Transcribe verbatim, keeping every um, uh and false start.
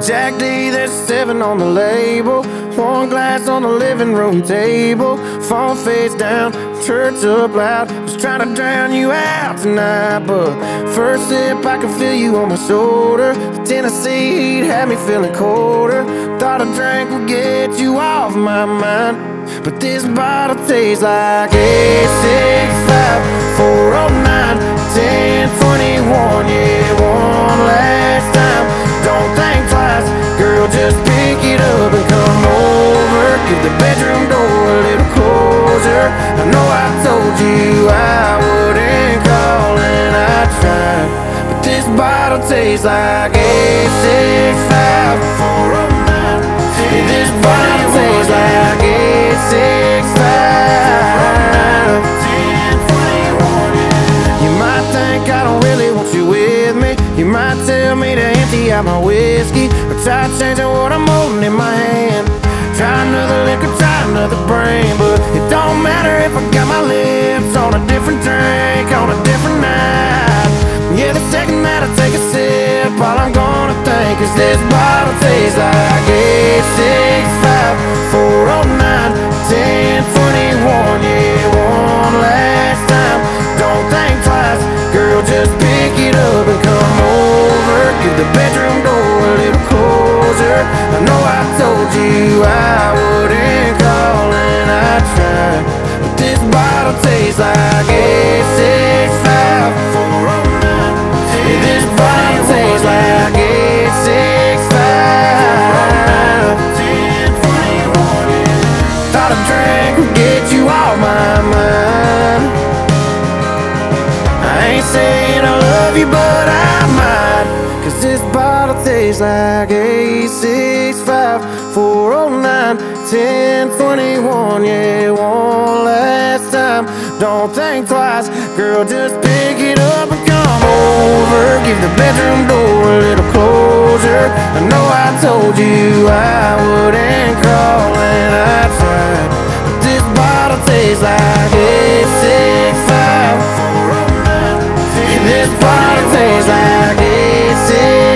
Jack D, there's seven on the label. One glass on the living room table. Phone face down, church up loud. Was trying to drown you out tonight, but first sip I can feel you on my shoulder. The Tennessee heat had me feeling colder. Thought a drink would get you off my mind, but this bottle tastes like eight six five, four oh nine, ten twenty-one. Yeah, one last time. Don't think twice, girl, just pick it up and come over. Give the bedroom door a little closer. I know I told you I wouldn't call and I tried, but this bottle tastes like eight six five, four oh nine. Yeah, this bottle tastes like eight six five, ten twenty-one. You might think I don't really want you with me. You might tell me to empty out my whiskey, or try changing what I'm holding in my hand. Try another liquor, try another brain, but it don't matter if I got my lips on a different drink on a different night. Yeah, the second that I take a sip, all I'm gonna think is this bottle tastes like eight six five, four oh nine, ten twenty-one. Yeah, one last time. Don't think twice, girl, just pick it up and come over. Give the bedroom door a little closer. I know I told you I wouldn't call and I tried, but this bottle tastes like eight six five, four oh nine. Yeah, this bottle tastes like eight six five, ten twenty-one. Thought a drink would get you off my mind. I ain't saying I love you, but I might, 'cause this bottle tastes like eight six five, four oh nine, ten twenty-one. Yeah, one last time. Don't think twice, girl, just pick it up and come over. Give the bedroom door a little closer. I know I told you I wouldn't call and I tried, but this bottle tastes like eight six five, four oh nine. This bottle tastes like eight six